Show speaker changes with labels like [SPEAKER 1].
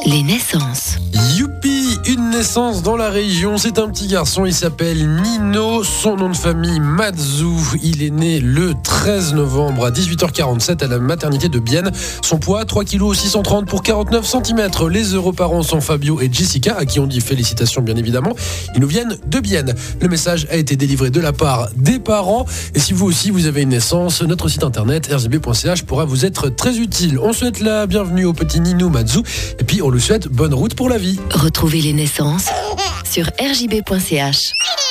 [SPEAKER 1] Les naissances.
[SPEAKER 2] Youpi, une naissance dans la région. C'est un petit garçon, il s'appelle Nino. Son nom de famille, Mazou. Il est né le 13 novembre à 18h47 à la maternité de Bienne. Son poids, 3 kg 630 pour 49 cm. Les heureux parents sont Fabio et Jessica, à qui on dit félicitations bien évidemment. Ils nous viennent de Bienne. Le message a été délivré de la part des parents. Et si vous aussi vous avez une naissance, notre site internet rjb.ch pourra vous être très utile. On souhaite la bienvenue au petit Nino Mazou. Et puis on lui souhaite bonne route pour la vie.
[SPEAKER 1] Retrouvez les naissances sur rjb.ch.